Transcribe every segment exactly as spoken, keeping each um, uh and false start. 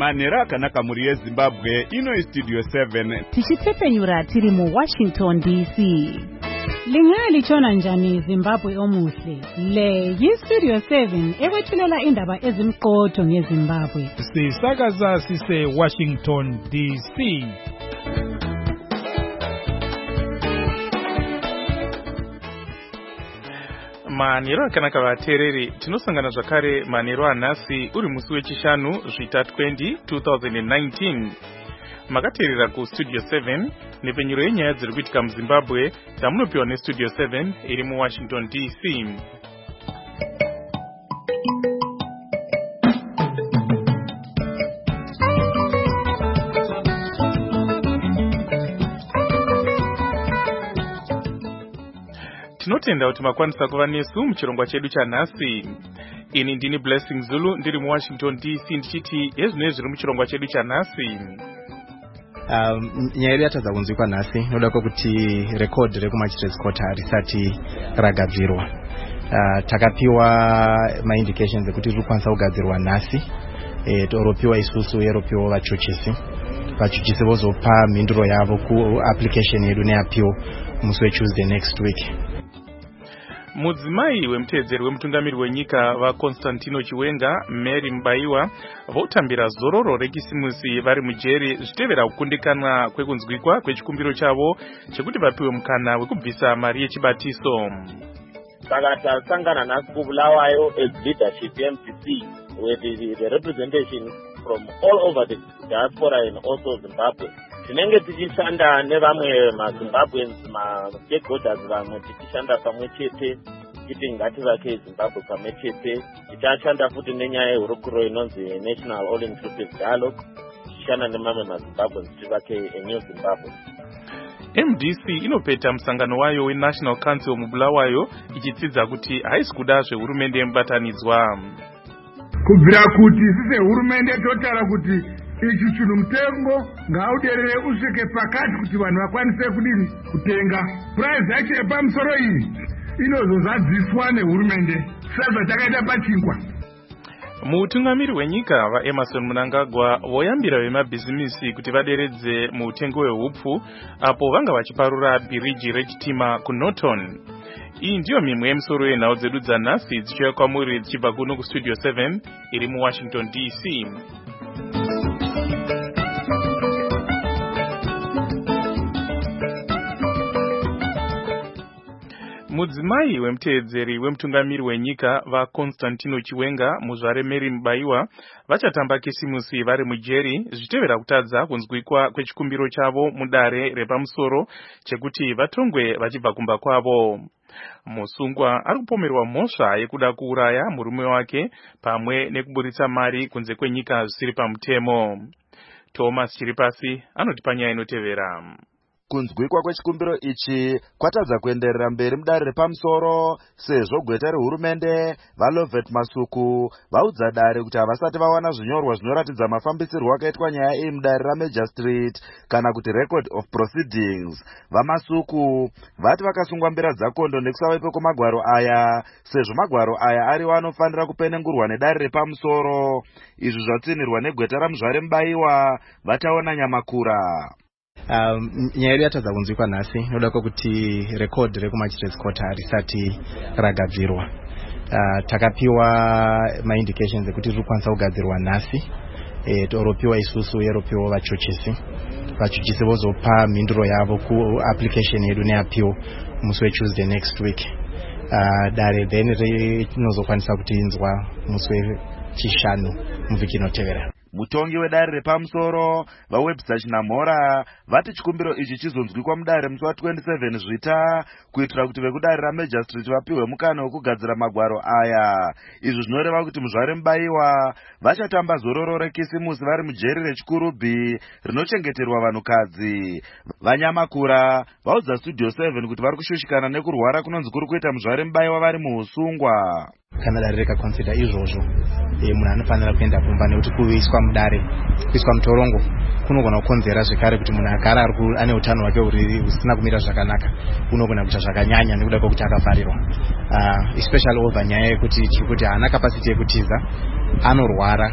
manhero akanaka muri yezimbabwe. Ino Studio seven tichitepfenyura tiri mu Washington D C. Lingali chona njani Zimbabwe omuhle. Le yi Studio seven ekwethulela indaba ezimqotho ngeZimbabwe. Sisakaza sise Washington D C. Manhero akanaka vateereri, tinosangana zvakare manhero anhasi uri musi wechishanu zvita twenty twenty nineteen. Makateerera ku Studio seven nepfenyuro yenyaya dziri kuitika muZimbabwe dzamunopiwa neStudio seven iri muWashington D C. Tinotenda kuti makwanisa kuva nesu muchirongwa chedu chanhasi. Ini ndini Blessing Zulu ndiri muWashington D C ndichiti ezvinoi zviri muchirongwa chedu chanhasi. Um, nyaya yatadza kunzwikwa nhasi noda kuti record rekuMagistrates Court risati ragadzirwa. Uh, takapiwa ma indications ekuti riri kukwanisa kugadzirwa nhasi. E, toropiwa isusu yeropiwa vachuchisi. Vachuchisi vozopa mhinduro yavo ku application yedu neappeal musi weTuesday next week. Mudzimai wemuteedzeri wemutungamiri wenyika vaConstantino Chiwenga, Mary Mbaiwa votambira zororo rekisimusi vari mujeri zvitevera kukundikana kwekunzwikwa kwechikumbiro chavo chekuti vapiwe mukana wekubvisa mari yechibatiso. Saka tasangana nhasi kuBulawayo as leadership M C C with the, the representation from all over the diaspora and also Zimbabwe. Tinenge tichishanda nevamwe maZimbabweans ma-stakeholders vamwe tichishanda pamwe chete kuti ngativake Zimbabwe pamwe chete. Tichashanda futi nenyaya yehurukuro inonzi National All Inclusive Dialogue tichishanda nemamwe maZimbabweans tivake a new Zimbabwe. M D C inopeta musangano wayo weNational Council muBulawayo ichitsidza kuti haisi kuda zvehurumende yemubatanidzwa. Kubvira kuti sise hurumende totara kuti ichi chinhu mutengo ngauderere usvike pakati kuti vanhu vakwanise kudini kutenga. Price yacho yepamusoro iyi inozozadziswa nehurumende. Sasa takaita pachingwa. Mutungamiri wenyika vaEmerson Mnangagwa voyambira vemabhizimisi kuti vaderedze mutengo wehupfu apo vanga vachiparura bhiriji rechitima kuNorton. Iyi ndiyo mimwe yemisoro yenhau dzedu dzanhasi dzichiuya kwamuri dzichibva kuno kuStudio seven iri muWashington D C. Mudzimai wemuteedzeri wemutungamiri wenyika vaConstantino Chiwenga, muzvare Mary Mbaiwa vachatamba kisimusi vari mujeri zvitevera kutadza kunzwikwa kwechikumbiro chavo mudare repamusoro chekuti vatongwe vachibva kumba kwavo. Musungwa ari kupomerwa mhosva yekuda kuuraya murume wake pamwe nekuburitsa mari kunze kwenyika zvisiri pamutemo. Thomas Chiripasi anoti panyaya inotevera. Kunzwikwa kwechikumbiro ichi kwatadza kuenderera mberi mudare repamusoro sezvo gweta rehurumende vaLovet Masuku vaudza dare kuti havasati vawana zvinyorwa zvinoratidza mafambisirwo akaitwa nyaya iyi mudare raMagistrate kana kuti record of proceedings. VaMasuku vati vakasungwa mbera dzakondo nekusavapo kwemagwaro aya sezvo magwaro aya ariwo anofanira kupenengurwa nedare repamusoro. Izvi zvatsinirwa negweta ramuzvare Mbaiwa vataona nyamakura. Um, nyaya yatadza kunzwikwa nhasi noda kuti record rekuMagistrates Court risati ragadzirwa. Uh, takapiwa ma indications ekuti riri kukwanisa kugadzirwa nhasi. E, toropiwa isusu yeropiwa vachuchisi. Vachuchisi vozopa mhinduro yavo ku application yedu neappeal musi weTuesday next week. Uh, dare then rinozokwanisa kutinzwa musi wechishanu muvhiki inotevera. Mutongi wedare repamusoro vaWebster Chinamhora vati chikumbiro ichi chizonzwikwa mudare musi wa twenty-seven zvita kuitira kuti vekudare raMagistrate vapiwe mukana wekugadzira magwaro aya. Izvi zvinoreva kuti muzvare Mbaiwa vachatamba zororo rekisimusi vari mujeri rechikurubhi rinochengeterwa vanhukadzi. Vanyamakura vaudza Studio seven kuti vari kushushikana nekurwara kunonzi kuri kuita muzvare Mbaiwa vari muusungwa. Kana dare rikaconsider izvozvo e, munhu anofanira kuenda kumba nekuti kuiswa mudare kuiswa mutorongo kunogona kukonzera zvekare kuti munhu agara ane utano hwake husina kumira zvakanaka unogona kuita zvakanyanya nekuda kwekuti akavharirwa. Uh, especially over nyaya yekuti tiri kuti haana capacity yekutiza, anorwara,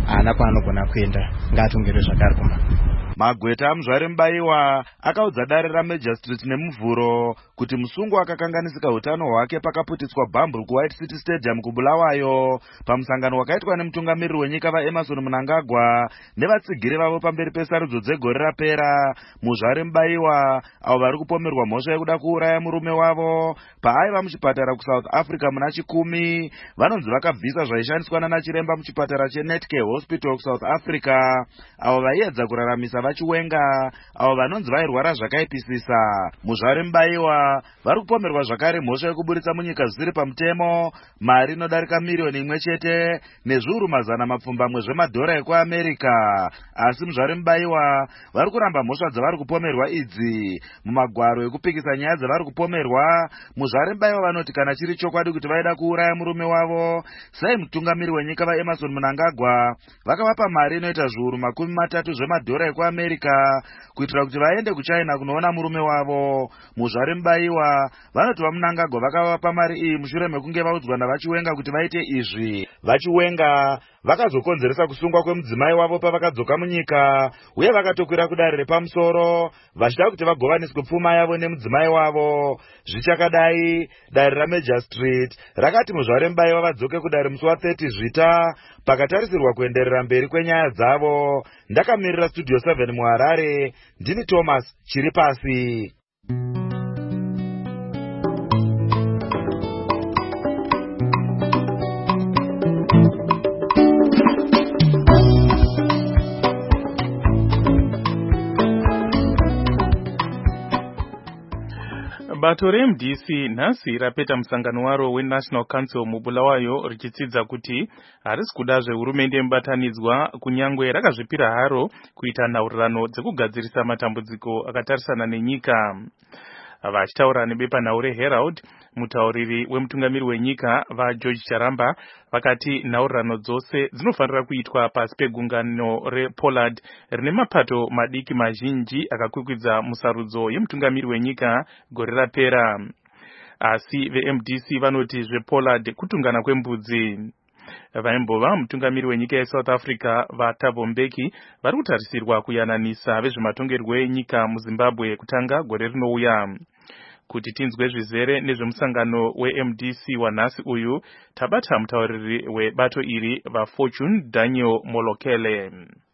haana kwaanogona kuenda, ngaatongere zvakare kuma. Magweta aMuzvare Mubaiwa akaudza dare raMajistrate nemuvhuro kuti musungwa akakanganisika utano hwake pakaputitswa bhambu kuWhite City Stadium kuBulawayo pamusangano wakaitwa nemutungamiriri wenyika vaEmerson Mnangagwa nevatsigiri vavo pamberi pesarudzo dzegore rapera. Muzvare Mubaiwa avo vari kupomerwa mhosva yekuda kuuraya murume wavo paaiva muchipatara kuSouth Africa muna chikumi, vanonzi vakabvisa zvaishandiswa nana chiremba muchipatara cheNetcare Hospital kuSouth Africa, avo vaiedza kuraramisa vachiwenga avo vanonzi vairwara zvakaipisisa. Muzvare Mubaiwa vari kupomerwa zvakare mhosva yekuburitsa munyika zvisiri pamutemo mari inodarika miriyoni imwe chete nezviuru mazana mapfumbamwe zvemadhora ekuAmerica. Asi Muzvare Mubaiwa vari kuramba mhosva dzavari kupomerwa idzi. Mumagwaro ekupikisa nyaya dzavari kupomerwa, Muzvare Mubaiwa vanoti kana chiri chokwadi kuti vaida kuuraya murume wavo, sai mutungamiriri wenyika vaEmerson Mnangagwa vakavapa mari inoita zviuru makumi matatu zvemadhora ekuAmerica kuitira kuti vaende kuChina kunoona murume wavo. Muzvare Mubaiwa vanoti vaMnangagwa vakavapa mari iyi mushure mekunge vaudzwa navachiwenga kuti vaite izvi. Vachiwenga vakazokonzeresa kusungwa kwemudzimai wavo pavakadzoka munyika, uye vakatokwira kudare repamusoro vachida kuti vagovaniswe pfuma yavo nemudzimai wavo. Zvichakadai, dare raMajistrate rakati Muzvare Mubaiwa vadzoke kudare musi wathirty Zvita pakatarisirwa kuenderera mberi kwenyaya dzavo. Ndakamirira Studio seven muHarare, ndini Thomas Chiripasi. Bato reM D C nhasi rapeta musangano waro weNational Council muBulawayo richitsidza kuti harisi kuda zvehurumende mubatanidzwa kunyangwe rakazvipira haro kuita nhaurirano dzekugadzirisa matambudziko akatarisana nenyika. Vachitaura nebepanhau reHerald, mutauriri wemutungamiriri wenyika vaGeorge Charamba vakati nhaurirano dzose dzinofanira kuitwa pasi pegungano rePollard rine mapato madiki mazhinji akakwikwidza musarudzo yemutungamiriri wenyika gore rapera. Asi veM D C vanoti zvePollard kutungana kwembudzi. Vaimbova mutungamiriri wenyika yeSouth Africa vaThabo Mbeki vari kutarisirwa kuyananisa vezvematongerwo enyika muZimbabwe kutanga gore rinouya. Kuti tinzwe zvizere nezvemusangano weM D C wanhasi uyu, tabata mutauriri webato iri vaFortune Daniel Molokele.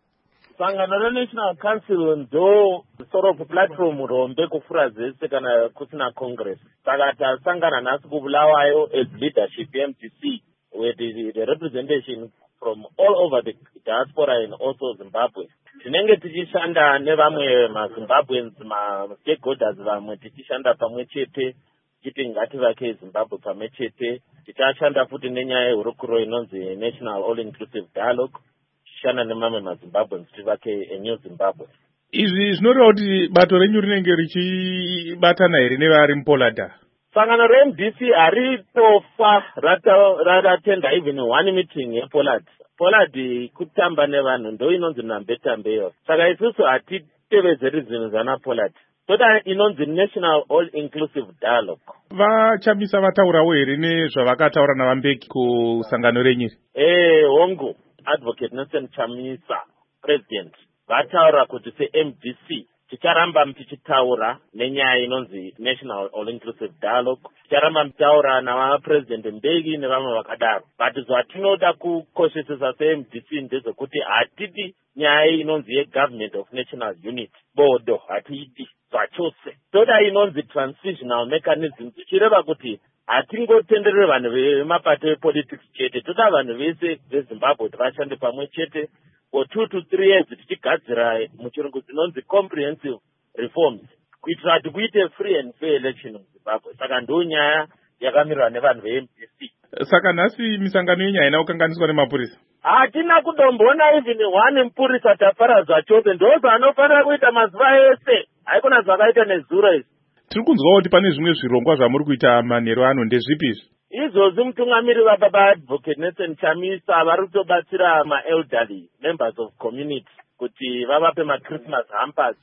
Sangano reNational Council ndo sort of platform rombe kufura zvese kana kusina Congress. Saka tasangana nhasi kuBulawayo as leadership yeM D C with the, the representation from all over the diaspora and also Zimbabwe. Tinenge tichishanda nevamwe maZimbabweans, ma-stakeholders vamwe tichishanda pamwe chete, tichiti ngativake Zimbabwe pamwe chete. Tichashanda futi nenyaya yehurukuro inonzi National All Inclusive Dialogue, tichishanda nemamwe maZimbabweans tivake a new Zimbabwe. Izvi zvinoreva kuti bato renyu rinenge richibatana here nevari muPollard? Sangano reM D C haritofa ratatenda even one meeting yePollard. Pollard kutamba nevanhu ndo inonzi nambetambeyo. Saka isusu hatitevedzeri zvinhu zvanaPollard. Toda inonzi National All Inclusive Dialogue. Vachamisa vataurawo here nezvavakataura navaMbeki kusangano renyu? Eh, hongu Advocate Nelson Chamisa, President, vataura kuti seM D C ticharamba tichitaura nenyaya inonzi National All Inclusive Dialogue. Ticharamba mtaura navaPresident Mbeki nevamwe vakadaro. But zvatinoda kukoshesesa seM D C ndezvekuti hatidi nyaya inonzi yeGovernment of National Unity, bodo hatidi zvachose. Toda inonzi transitional mechanism, tichireva kuti hatingotenderere vanhu vemapato epolitics chete, toda vanhu vese veZimbabwe kuti vashande pamwe chete for two to three years tichigadzira muchirungu dzinonzi comprehensive reforms kuitira kuti kuite free and fair election muZimbabwe. Saka ndo nyaya yakamirwa nevanhu veM D C. Saka nhasi misangano yenyu haina kukanganiswa nemapurisa? Hatina kudombona even one mupurisa taparadzwa chose, ndozo anofanira kuita mazuva ese, haikona zvakaita nezuro izvi. Tiri kunzwawo kuti pane zvimwe zvirongwa zvamuri kuita manheru ano, ndezvipi izvi? Izvozvi mutungamiri vababa Advocate Nelson Chamisa vari kutobatsira ma-elderly members of community kuti vavape ma-Christmas hampers.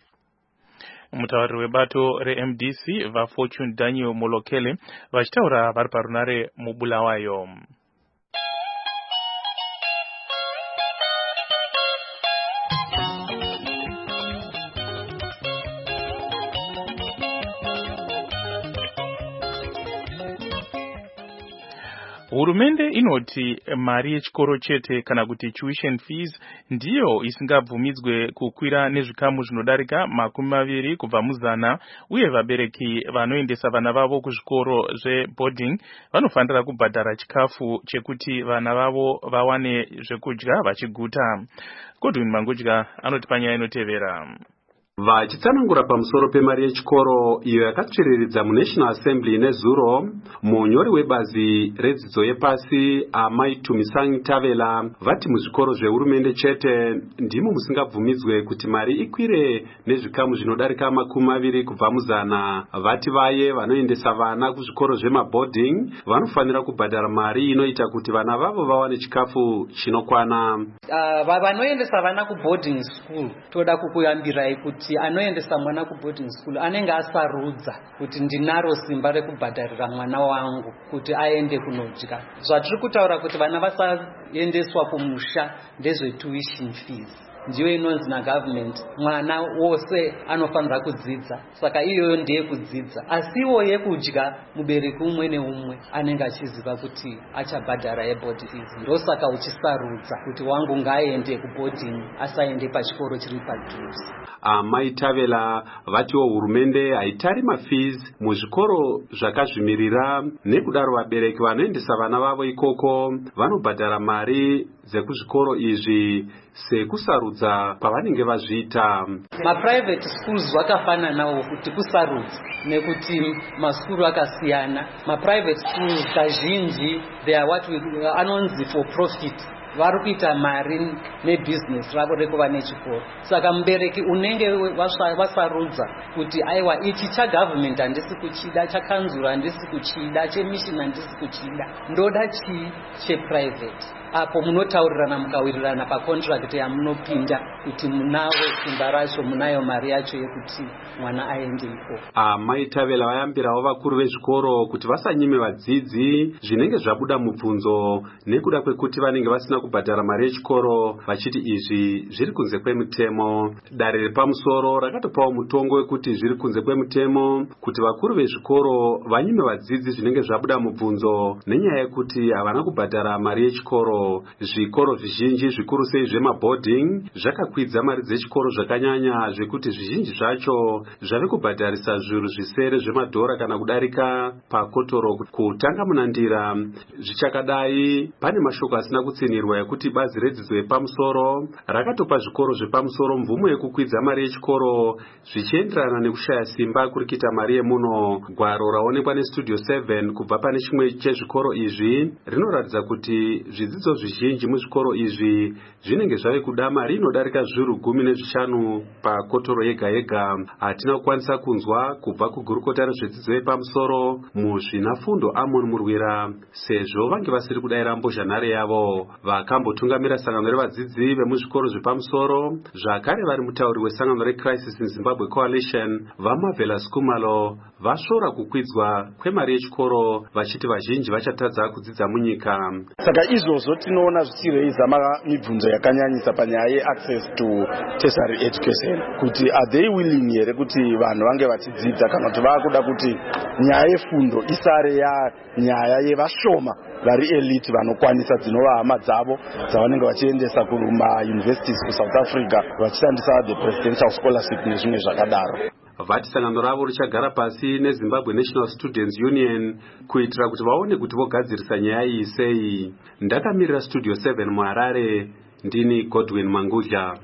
Mutauriri webato reM D C vaFortune Daniel Molokele vachitaura vari parunare muBulawayo. Hurumende inoti mari yechikoro chete kana kuti tuition fees ndiyo isingabvumidzwe kukwira nezvikamu zvinodarika makumi maviri kubva muzana, uye vabereki vanoendesa vana vavo kuzvikoro zveboarding vanofanira kubhadhara chikafu chekuti vana vavo vawane zvekudya vachiguta. Godwin Mangudya anoti panyaya inotevera. Vachitsanangura pamusoro pemari yechikoro iyo yakatsviriridza muNational Assembly nezuro, munyori webazi redzidzo yepasi Amai Tumisangi Tavela vati muzvikoro zvehurumende chete ndimo musingabvumidzwe kuti mari ikwire nezvikamu zvinodarika makumi maviri kubva muzana. Vati vaye vanoendesa vana kuzvikoro zvemaboarding vanofanira kubhadhara mari inoita kuti vana vavo vawane chikafu chinokwana. Uh, vanoendesa vana kuboarding school toda kukuyambirai kuti anoendesa mwana kuboarding school anenge asarudza kuti ndinaro simba rekubhadharira mwana wangu kuti aende kunodya. Zvatiri kutaura kuti vana vasaendeswa kumusha ndezve tuition fees ndiyo inonzi nagovernment mwana wose anofanira kudzidza, saka iyoyo ndeye kudzidza, asiwo yekudya mubereki umwe neumwe anenge achiziva kuti achabhadhara yeboarding fees. Ndosaka uchisarudza kuti wangu ngaaende kuboarding asaende pachikoro chiri padhuze. Amai Tavela vatiwo hurumende haitari mafees muzvikoro zvakazvimirira, nekudaro vabereki vanoendesa vana vavo ikoko vanobhadhara mari dzekuzvikoro izvi sekusarudza pavanenge vazviita. Ma-private schools vakafananawo kuti kusarudza nekuti maskuru akasiyana. Ma-private schools kazhinji they are what we anonzi for profit, vari kuita mari nebusiness ravo rekuva nechikoro. Saka mubereki unenge wasarudza kuti aiwa ichi chagovernment handisi kuchida, chakanzura handisi kuchida, chemission handisi kuchida, ndoda chi cheprivate, apo munotaurirana mukawirirana pacontract yamunopinda kuti munawo simba racho, munayo mari yacho yekuti mwana aende iko. Amai Tavela vayambirawo vakuru vezvikoro kuti vasanyime vadzidzi zvinenge zvabuda mubvunzo nekuda kwekuti vanenge vasina kubhadhara mari yechikoro, vachiti izvi zviri kunze kwemutemo. Dare repamusoro rakatopawo mutongo wekuti zviri kunze kwemutemo kuti vakuru vezvikoro vanyime vadzidzi zvinenge zvabuda mubvunzo nenyaya yekuti havana kubhadhara mari yechikoro. Zvikoro zvizhinji zvikuru sei zvemaboarding zvakakwidza mari dzechikoro zvakanyanya zvekuti zvizhinji zvacho zvave kubhadharisa zviuru zvisere zvemadhora kana kudarika pakotoro. Kutanga munandira zvichakadai, pane mashoko asina kutsinirwa yekuti bazi redzidzo yepamusoro rakatopa zvikoro zvepamusoro mvumo yekukwidza mari yechikoro zvichienderana nekushaya simba kurikita mari yemuno. Gwaro raonekwa nestudio seven kubva pane chimwe chezvikoro izvi rinoratidza kuti zvidzidzo zvizhinji muzvikoro izvi zvinenge zvave kuda mari inodarika zviuru gumi nezvishanu pakotoro yega yega. Hatina kukwanisa kunzwa kubva kugurukota rezvedzidzo yepamusoro muzvinafundo Amon Murwira sezvo vange vasiri kudayira mbozhanhare yavo. Vakambotungamira sangano revadzidzi vemuzvikoro zvepamusoro zvakare vari mutauri wesangano reCrisis in Zimbabwe Coalition vaMavela Skumalo vasvora kukwidzwa kwemari yechikoro vachiti vazhinji vachatadza kudzidza munyika. Saka izvozvo tinoona zvichiraiza mibvunzo yakanyanyisa panyaya yeaccess to tertiary education, kuti are they willing here kuti vanhu vange vachidzidza kana kuti vakuda kuti nyaya yefundo isare yanyaya yevashoma vari elite vanokwanisa dzinova hama dzavo dzavanenge vachiendesa kumauniversities kuSouth Africa vachishandisa the presidential scholarship nezvimwe zvakadaro. Vati sangano ravo richagara pasi neZimbabwe National Students Union kuitira kuti vaone kuti vogadzirisa nyaya iyi sei. Ndakamirira Studio seven muHarare, ndini Godwin Mangudya.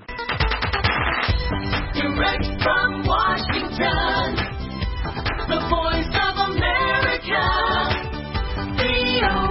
Direct from Washington, the voice of America, V O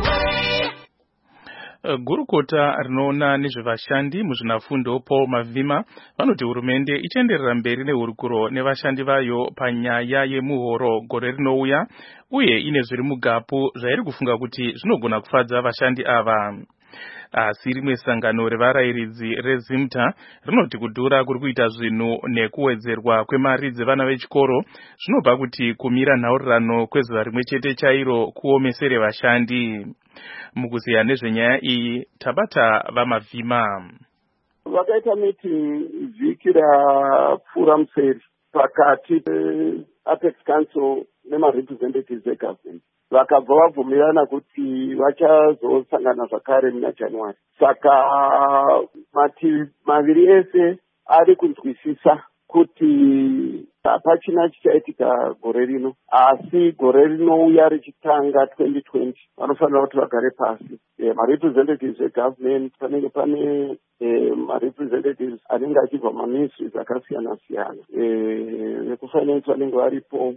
A. Gurukota rinoona nezvevashandi muzvinafundo Paul Mavima vanoti hurumende ichaenderera mberi nehurukuro nevashandi vayo panyaya yemuhoro gore rinouya, uye ine zviri mugapu zvairi kufunga kuti zvinogona kufadza vashandi ava. Asi rimwe sangano revarayiridzi reZimta rinoti kudhura kuri kuita zvinhu nekuwedzerwa kwemari dzevana vechikoro zvinobva kuti kumira nhaurirano kwezuva rimwe chete chairo kuomesere vashandi. Mukuziya nezvenyaya iyi tabata vaMavima. Vakaita meeting vhiki rapfuura museri pakati peApex Council nema representatives egovernment. vakabva vabvumirana kuti vachazosangana zvakare muna January. Saka mativi maviri ese ari kunzwisisa kuti hapachina chichaitika gore rino, asi gore rinouya richitanga twenty twenty vanofanira kuti vagare pasi. E, marepresentatives egovernment panenge pane e, marepresentatives anenge achibva maministries akasiyana siyana, vekufinance vanenge varipo,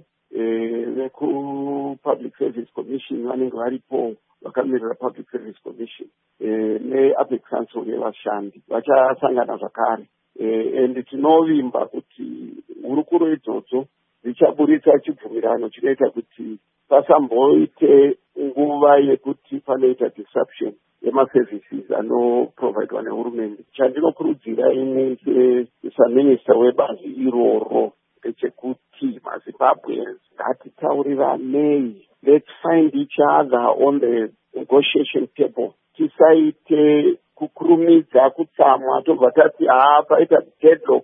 veku-public service commission vanenge varipo vakamirira public service commission, ne-public council yevashandi vachasangana zvakare. And tinovimba kuti hurukuro idzodzo dzichaburitsa chibvumirano chinoita kuti pasamboite nguva yekuti panoita disruption yemaservices anoprovidwa nehurumende. Chandinokurudzira ine sesaminista webazi iroro ndechekuti maZimbabweans ngatitauriranei. Let's find each other on the negotiation table. Tisaite kukurumidza kutsamwa tobva tati haa paita deadlock.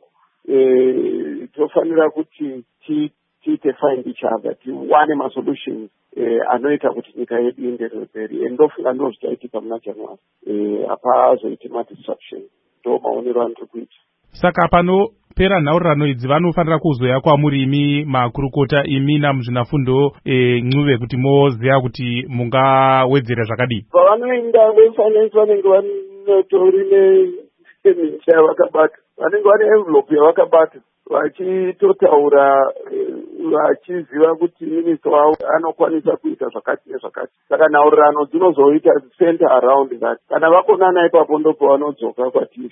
Eh, tofanira kuti tiite find each other, tiwane masolutions eh, anoita kuti nyika yedu ienderere mberi. Endofunga ndo zvichaitika muna January. Eh, hapazoiti madisruption. Ndo maonero andiri kuita. Saka panopera nhaurirano idzi vanofanira kuzoya kwamuri imi makurukota, imi namuzvinafundo e, Ncube, kuti moziya kuti mungawedzera zvakadii. Pavanoenda vefinance vanenge vanotori nemincha yavakabata, vanenge vane envelope yavakabata vachitotaura, vachiziva kuti minista wavo anokwanisa kuita zvakati nezvakati. Saka nhaurirano dzinozoita center around that. Kana vakonana ipapo ndipo vanodzoka kwatiri.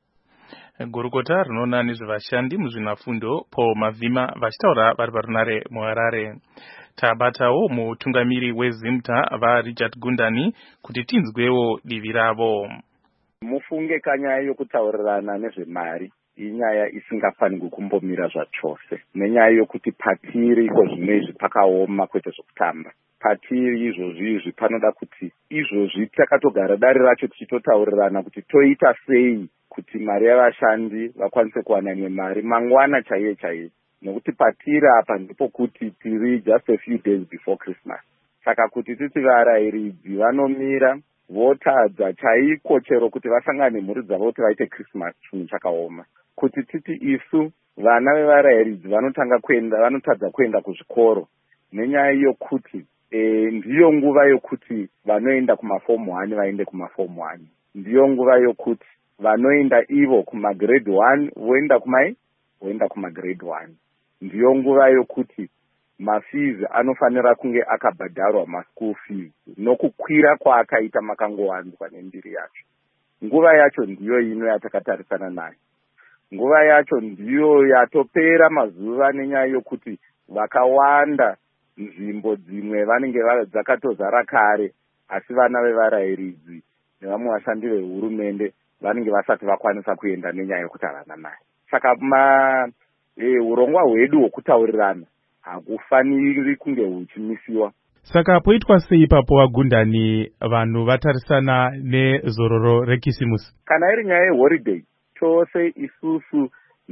Gurukota rinoona nezvevashandi muzvinafundo Paul Mavhima vachitaura vari parunare muHarare. Tabatawo mutungamiri weZimta vaRichard Gundani kuti tinzwewo divi ravo. Mufunge kanyaya yokutaurirana nezvemari inyaya isingafanirwi kumbomira zvachose, nenyaya yokuti patiri iko zvinezvi pakaoma kwete zvokutamba. Patiri izvozvi izvi panoda kuti izvozvi takatogara dare racho tichitotaurirana kuti toita sei kuti mari yavashandi vakwanise kuwana imwe mari mangwana chaiye chaiye, nokuti patiri apa ndipo kuti tiri just a few days before Christmas. Saka kuti titi varayiridzi vanomira votadza chaiko chero kuti vasangane mhuri dzavo kuti vaite Christmas chinhu chakaoma. Kuti titi isu vana vevarayiridzi vanotanga kuenda vanotadza kuenda kuzvikoro nenyaya yokuti e, ndiyo nguva yokuti vanoenda kumaform one vaende kumaform one, ndiyo nguva yokuti vanoenda ivo kumagrade one voenda kumai voenda kumagrade one, ndiyo nguva yokuti mafees anofanira kunge akabhadharwa maschool fees nokukwira kwaakaita makangowanzwa nembiri yacho. Nguva yacho ndiyo ino yatakatarisana nayo. Nguva yacho ndiyo yatopera mazuva nenyaya yokuti vakawanda nzvimbo dzimwe vanenge dzakatozara kare, asi vana vevarayiridzi nevamwe vashandi vehurumende vanenge vasati vakwanisa kuenda nenyaya yokuti havana mari. Saka ma e, urongwa hwedu hwokutaurirana hakufaniri kunge huchimisiwa. Saka poitwa sei ipapo vaGundani vanhu vatarisana nezororo rekisimusi? Kana iri nyaya yeholiday, tose isusu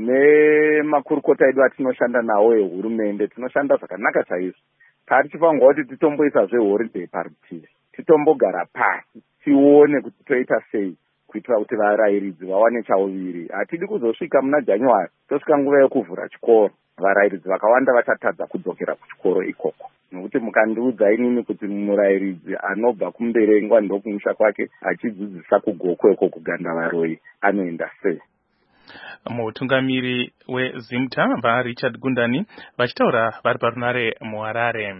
nemakurukota edu atinoshanda nawo ehurumende tinoshanda zvakanaka chaizvo. Tatichifangwa kuti titomboisa zveholiday parutivi, titombogara pasi tione kuti toita sei kuitira kuti varayiridzi vawane chauviri. Hatidi kuzosvika muna January tosvika nguva yekuvhura chikoro varayiridzi vakawanda vachatadza kudzokera kuchikoro ikoko, nokuti mukandiudza inini kuti murayiridzi anobva kumberengwa ndokumusha kwake achidzidzisa kugokweko kugandavaroi anoenda sei. Mutungamiri weZimta vaRichard Gundani vachitaura vari parunare muHarare.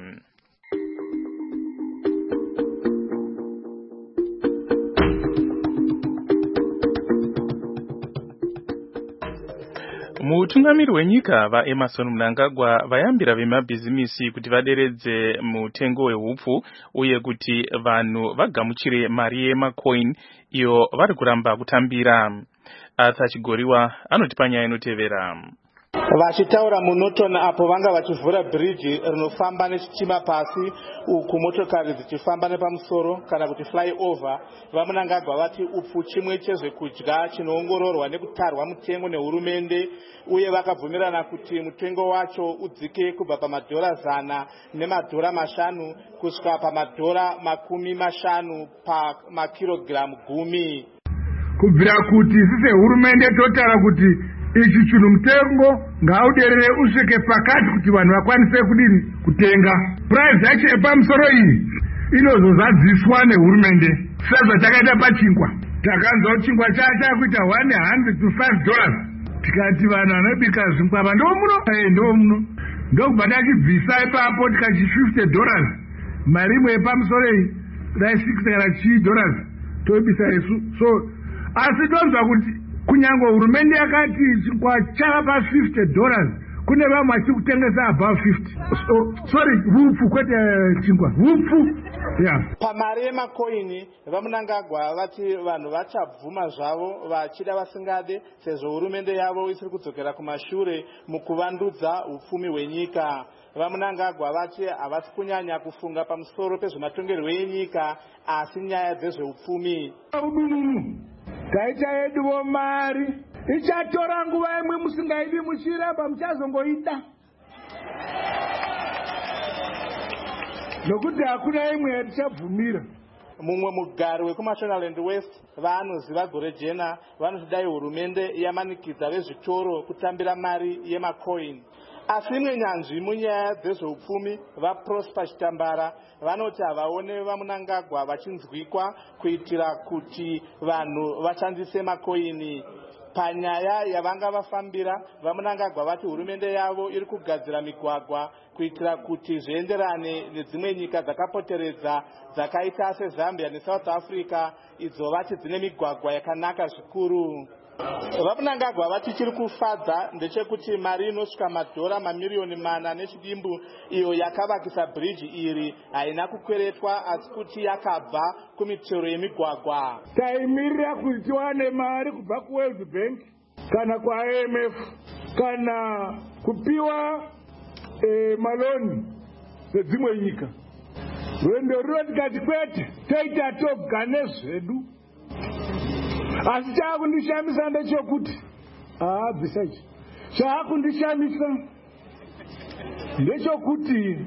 Mutungamiri wenyika vaEmerson Mnangagwa vayambira vemabhizimisi kuti vaderedze mutengo wehupfu uye kuti vanhu vagamuchire mari yemacoin iyo vari kuramba kutambira. Arthur Chigoriwa anoti panyaya inotevera. Vachitaura muNorton apo vanga vachivhura bridge rinofamba nechitima pasi uku motokari dzichifamba nepamusoro kana kuti flyover, vaMunangagwa vati upfu chimwe chezvekudya chinoongororwa nekutarwa mutengo nehurumende, uye vakabvumirana kuti mutengo wacho udzike kubva pamadhora zana nemadhora mashanu kusvika pamadhora makumi mashanu pamakirogiramu gumi. Kubvira kuti sise hurumende totaura kuti ichi chinhu mutengo ngauderere usvike pakati kuti vanhu vakwanise kudini kutenga. Price yacho yepamusoro iyi inozozadziswa nehurumende. Sezvo takaita pachingwa takanzwa kuti chingwa chakuita one hundred to five dollars. Tikati vanhu vanobika zvinkwava ndomuno eh ndomuno ndokubva tachibvisa ipapo tikachi fifty dollars mari imwe yepamusoro iyi dai six kana chi dollars toibisa isu. So asi tonzwa kuti kunyange hurumende yakati chingwa chava pa fifty dollars kune vamwe vachikutengesa above fifty. So, sorry hupfu kwete chingwa hupfu. Yeah. Pamari yemakoini vaMunangagwa vati vanhu vachabvuma zvavo vachida vasingade sezvo hurumende yavo isiri kudzokera kumashure mukuvandudza upfumi hwenyika. VaMunangagwa vati havasi kunyanya kufunga pamusoro pezvematongerwo enyika asi nyaya dzezveupfumi. Taita yedu vomari ichatora nguva imwe musingaidi muchiramba muchazongoida nokuti hakuna imwe yatichabvumira. Mumwe mugari wekuMashonaland West vaanoziva gore jena vanoti dai hurumende yamanikidza vezvitoro kutambira mari yemacoin. Asi imwe nyanzvi munyaya dzezveupfumi vaProsper Chitambara vanoti havaone vaMunangagwa vachinzwikwa kuitira kuti vanhu vashandise makoini. Panyaya yavanga vafambira vaMunangagwa vati hurumende yavo iri kugadzira migwagwa kuitira kuti zvienderane nedzimwe nyika dzakapoteredza dzakaita seZambia neSouth Africa idzo vati dzine migwagwa yakanaka zvikuru. VaMunangagwa vati chiri kufadza ndechekuti mari inosvika madhora mamiliyoni mana nechidimbu iyo yakavakisa bridge iri haina kukweretwa asi kuti yakabva kumitero yemigwagwa. Taimirira kuti tiwane mari kubva kuWorld Bank kana kuI M F kana kupiwa eh, maloni dzedzimwe nyika. Rwendo ruro tikati kwete toita toga nezvedu. Asi chaakundishamisa ndechekuti haa bvisa ichi chaakundishamisa ndechekuti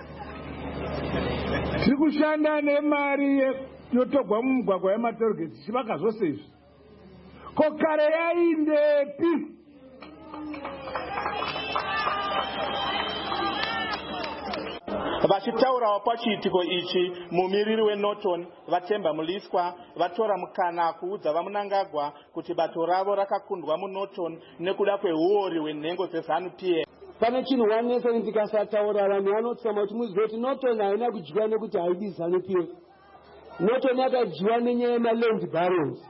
tiri kushanda nemari yotogwa mumugwagwa yematorogeti tichivaka zvose izvi ko kare yaindepi? Vachitaurawo pachiitiko ichi mumiriri weNorton Vatemba Muliswa vatora mukana kuudza vaMunangagwa kuti bato ravo rakakundwa muNorton nekuda kweuori hwenhengo dzeZANU P F. Pane chinhu wanesa ndikasataura vanhu vanotsama kuti muzive kuti Norton haina kudyiwa nekuti haidi ZANU P F. Norton yakadyiwa nenyaya yemaland barons.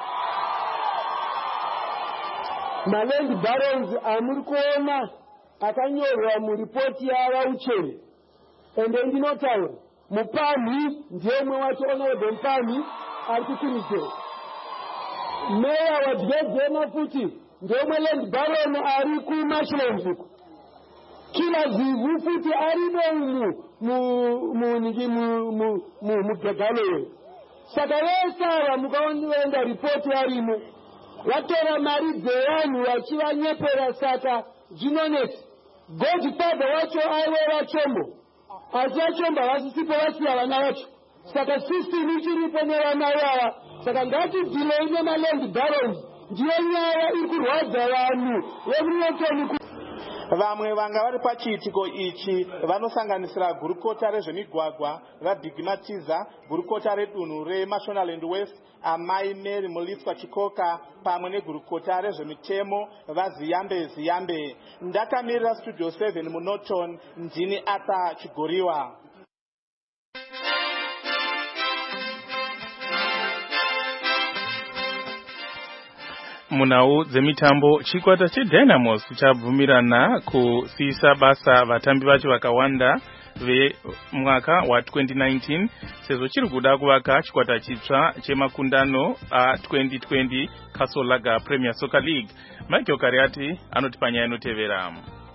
Maland barons amuri kuona akanyorwa muripoti yavaucheni. Ende ndinotaura Mupamhi ndiye umwe wacho Honorable Mupamhi ari kukurudzira. Meya waDzedzena futi ndiye umwe land baron ari kuMashlands uko. Kila Zivu futi arimo umu mugagalo. Saka vese ava mukaonenda ripoti arimo vatora mari dzevanhu vachivanyepera. Saka zvinonetsa godfather wacho aive vachombo asi vachomba vasisipo vasiya vana vacho. Saka system ichiripo nevana vava. Saka ngatidhilei nemaland barons ndiyo nyaya iri kurwadza vanhu vemuNorton. Vamwe vanga vari pachiitiko ichi vanosanganisira gurukota rezvemigwagwa vaBig Matiza, gurukota redunhu reMashonaland West Amai Mary Muliswa Chikoka pamwe negurukota rezvemitemo vaZiyambe Ziyambe. Ndakamirira Studio seven muNorton, ndini Arthur Chigoriwa. Munhau dzemitambo, chikwata cheDynamos chabvumirana kusiisa basa vatambi vacho vakawanda vemwaka wa twenty nineteen sezvo chiri kuda kuvaka chikwata chitsva chemakundano a twenty twenty Castle Lager Premier Soccer League. Michael Kariati anoti panyaya inotevera.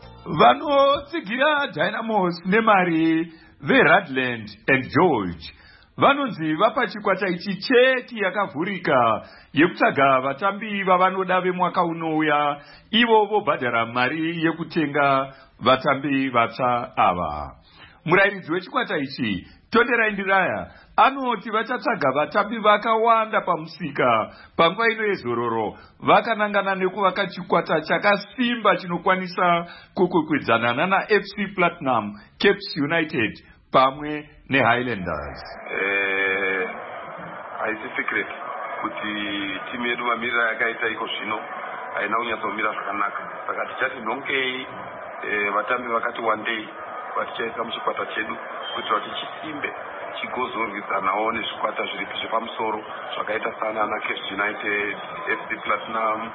Vanotsigira Dynamos nemari veRadland and George vanonzi vapa chikwata ichi cheki yakavhurika yekutsvaga vatambi vavanoda vemwaka unouya, ivo vobhadhara mari yekutenga vatambi vatsva ava. Murayiridzi wechikwata ichi Tonderai Ndiraya anoti vachatsvaga vatambi vakawanda pamusika panguva ino yezororo, vakanangana nekuvaka chikwata chakasimba chinokwanisa kukwikwidzaana nana F C Platinum, Caps United pamwe neHighlanders. Eh, haisi secret kuti timu yedu mamirira yakaita iko zvino haina kunyatsomira zvakanaka, saka tichati nhongei eh, vatambi vakati wandei vatichaisa muchikwata chedu kuitira kuti chisimbe chigozorwidzanawo nezvikwata zviripo zvepamusoro zvakaita sana na Caps United, F C Platinum,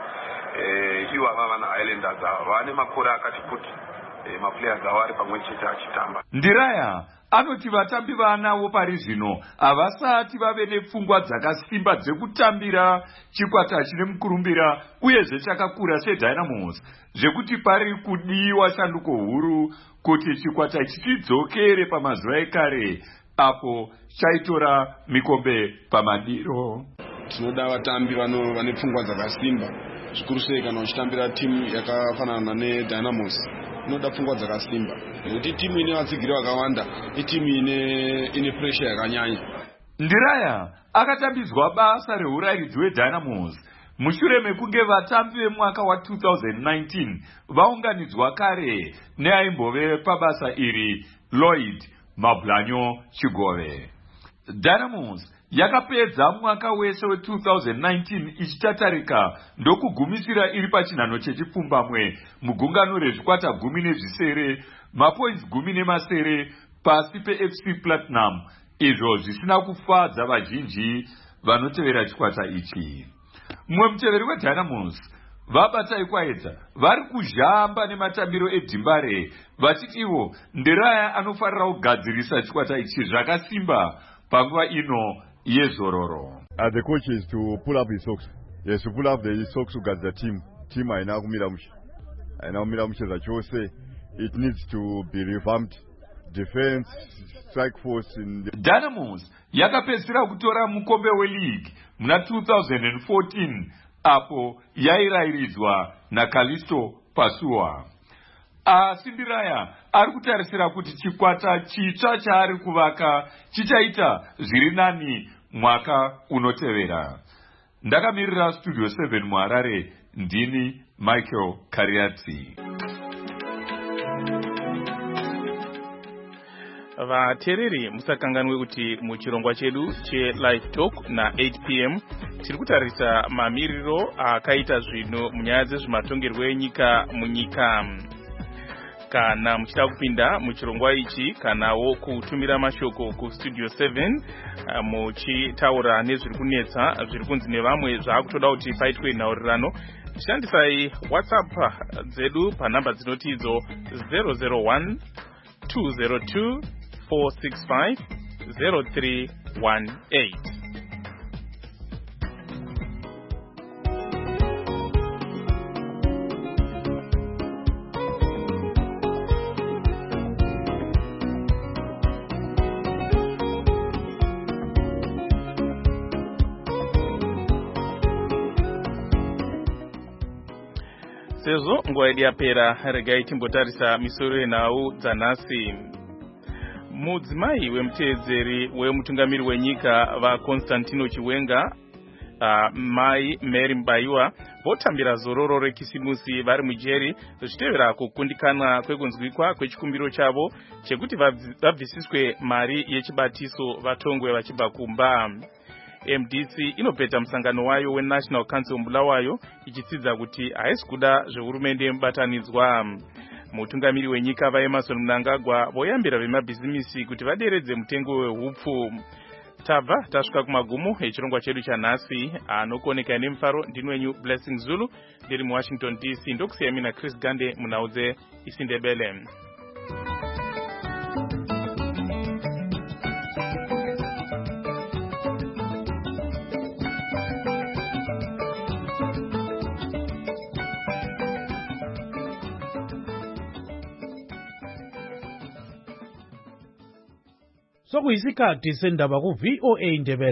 eh, ivo ava vana Highlanders ava vane makore akati kuti eh, maplayers avo ari pamwe chete achitamba. Ndiraya anoti vatambi vanawo pari zvino havasati vave nepfungwa dzakasimba dzekutambira chikwata chine mukurumbira uyezve chakakura seDynamos, zvekuti pari kudiwa shanduko huru kuti chikwata ichi chidzokere pamazuva ekare apo chaitora mikombe pamadiro. Tinoda vatambi vane pfungwa dzakasimba, zvikuru sei kana uchitambira timu yakafanana neDynamos. Inoda pfungwa dzakasimba nekuti timu ine vatsigiri vakawanda, itimu ine ine pressure yakanyanya. Ndiraya akatambidzwa basa reurayiridzi weDynamos mushure mekunge vatambi vemwaka wa two thousand nineteen vaunganidzwa kare neaimbove pabasa iri Lloyd Mablanyo Chigove. Dynamos yakapedza mwaka wese we two thousand nineteen ichitatarika ndokugumisira iri pachinhano chechipfumbamwe mugungano rezvikwata gumi nezvisere, mapoints gumi nemasere pasi peF C Platinum, izvo zvisina kufadza vazhinji vanotevera chikwata ichi. Mumwe muteveri weDynamos vabatsai kwaedza vari kuzhamba nematambiro edhimbare vachiti ivo Ndiraya anofarira kugadzirisa chikwata ichi zvakasimba panguva ino yezororo. Uh, the coach is to pull up his socks. Yes, to pull up the socks kugadzira team. Team haina kumira mushe. Haina kumira mushe zvachose. It needs to be revamped. Defense, strike force in the... Dynamos yakapedzisira kutora mukombe weleague muna two thousand fourteen apo yairayiridzwa naKalisto Pasua. Asi Ndiraya ari kutarisira kuti chikwata chitsva chaari kuvaka chichaita zviri nani mwaka unotevera. Ndakamirira Studio seven muHarare, ndini Michael Kariati. Vatereri musakanganwe kuti muchirongwa chedu cheLive Talk na eight p m tiri kutarisa mamiriro akaita zvino munyaya dzezvematongerwo enyika munyika. Kana muchida kupinda muchirongwa ichi kanawo kutumira mashoko ku Studio seven muchitaura nezviri kunetsa zviri kunzi nevamwe zvaakutoda kuti paitwe nhaurirano, shandisai WhatsApp dzedu panhamba dzinoti idzo zero zero one two zero two four six five zero three one eight. Sezvo nguva yedu yapera, regai timbotarisa misoro yenhau dzanhasi. Mudzimai wemuteedzeri wemutungamiri wenyika vaConstantino Chiwenga, uh, mai Mary Mbaiwa votambira zororo rekisimusi vari mujeri zvichitevera kukundikana kwekunzwikwa kwechikumbiro chavo chekuti vabvisiswe mari yechibatiso vatongwe vachibva kumba. M D C inopeta musangano wayo weNational Council Mbulawayo ichitsidza kuti haisi kuda zvehurumende mubatanidzwa. Mutungamiri wenyika vaEmmerson Mnangagwa voyambira vemabhizimisi kuti vaderedze mutengo wehupfu. Tabva tasvika kumagumo echirongwa chedu chanhasi. Anokuoneka nemufaro ndini wenyu Blessing Zulu ndiri muWashington D C, ndokusiya mina Chris Gande munhau dzeIsindebele. sokuyisikhathi sendaba ku-V O A Ndebele.